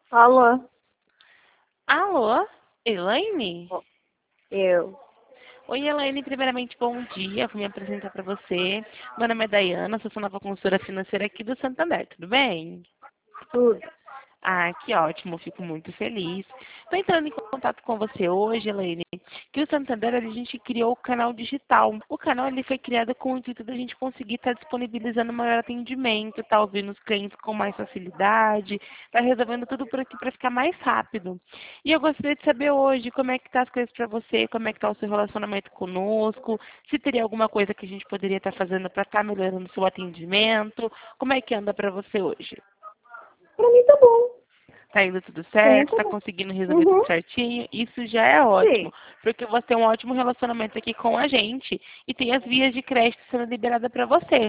Alô? Alô, Elaine? Eu. Oi, Elaine, primeiramente, bom dia. Vou me apresentar para você. Meu nome é Dayana, sou sua nova consultora financeira aqui do Santander, tudo bem? Tudo. Ah, que ótimo, fico muito feliz. Estou entrando em contato com você hoje, Elaine, que o Santander, a gente criou o canal digital. O canal ele foi criado com o intuito da gente conseguir estar disponibilizando maior atendimento, tá ouvindo os clientes com mais facilidade, tá resolvendo tudo por aqui para ficar mais rápido. E eu gostaria de saber hoje como é que tá as coisas para você, como é que tá o seu relacionamento conosco, se teria alguma coisa que a gente poderia estar fazendo para estar melhorando o seu atendimento, como é que anda para você hoje? Pra mim tá bom. Tá indo tudo Pra mim certo, tá tá bom. conseguindo resolver tudo Uhum. certinho, isso já é Sim. ótimo, porque você tem um ótimo relacionamento aqui com a gente e tem as vias de crédito sendo liberadas para você.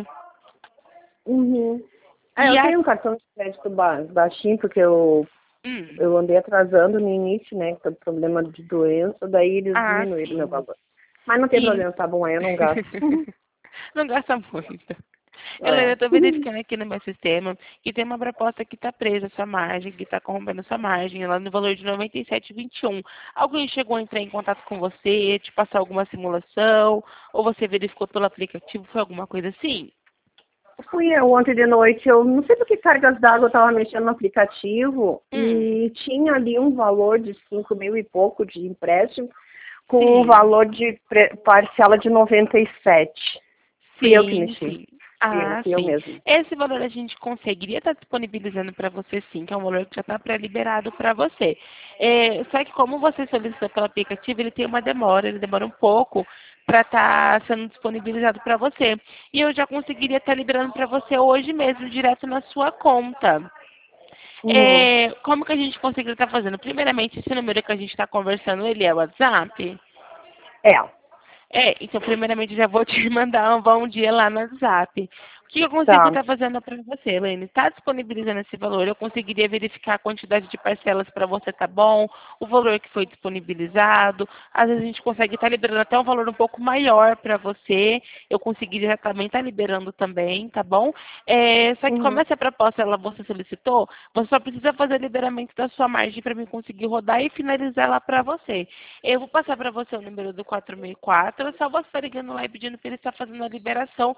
Uhum. E Eu a... tenho um cartão de crédito baixinho, porque eu, Hum, eu andei atrasando no início, né? Com problema de doença, daí eles ah, diminuíram meu sim. valor. Mas não tem E problema, tá bom, aí eu não gasto. não gasta muito. Helena, eu É. estou verificando aqui no meu sistema que tem uma proposta que está presa a sua margem, que está corrompendo a sua margem, lá no valor de 97,21. Alguém chegou a entrar em contato com você, te passar alguma simulação, ou você verificou pelo aplicativo, foi alguma coisa assim? Fui eu ontem de noite, eu não sei por que cargas d'água eu estava mexendo no aplicativo Hum, e tinha ali um valor de 5 mil e pouco de empréstimo com um sim, valor de parcela de 97. Fui eu que sim, mexi. sim. Ah, Fui eu sim. mesmo. Esse valor a gente conseguiria estar disponibilizando para você sim, que é um valor que já está pré-liberado para você. Só que como você solicitou pelo aplicativo, ele tem uma demora, ele demora um pouco para estar sendo disponibilizado para você. E eu já conseguiria estar liberando para você hoje mesmo, direto na sua conta. Uhum. Como que a gente conseguiria estar fazendo? Primeiramente, esse número que a gente está conversando, ele é o WhatsApp? É. Então, primeiramente, já vou te mandar um bom dia lá no WhatsApp. O que eu consigo Tá. estar fazendo para você, Helene? Está disponibilizando esse valor? Eu conseguiria verificar a quantidade de parcelas para você, tá bom? O valor que foi disponibilizado. Às vezes a gente consegue estar liberando até um valor um pouco maior para você. Eu conseguiria também estar liberando também, tá bom? Só que como Uhum. essa proposta você solicitou, você só precisa fazer liberamento da sua margem para mim conseguir rodar e finalizar ela para você. Eu vou passar para você o número do 4004, é só você estar ligando lá e pedindo para ele estar fazendo a liberação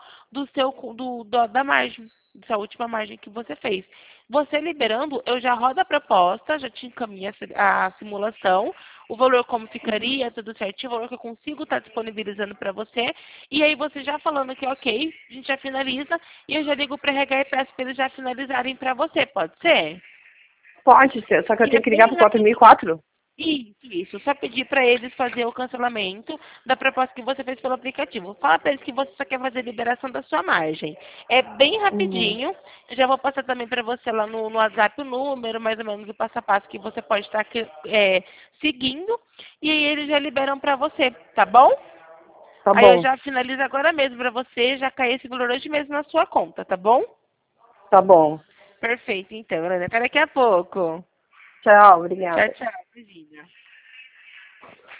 da margem, dessa última margem que você fez. Você liberando, eu já rodo a proposta, já te encaminho a simulação, o valor como Uhum. ficaria, tudo certinho, o valor que eu consigo estar disponibilizando para você, e aí você já falando que ok, a gente já finaliza, e eu já ligo para RH e peço para eles já finalizarem para você, pode ser? Pode ser, só que eu E é tenho que ligar bem pro rapidinho. 4004. Isso. Só pedir para eles fazer o cancelamento da proposta que você fez pelo aplicativo. Fala para eles que você só quer fazer liberação da sua margem. É bem Uhum. rapidinho. Eu já vou passar também para você lá no WhatsApp o número, mais ou menos o passo a passo que você pode estar seguindo. E aí eles já liberam para você, tá bom? Tá Aí eu bom. já finalizo agora mesmo para você, já cair esse valor hoje mesmo na sua conta, tá bom? Tá bom. Perfeito, então, Ana. Até daqui a pouco. Tchau, Tchau, obrigada. tchau. Imagina.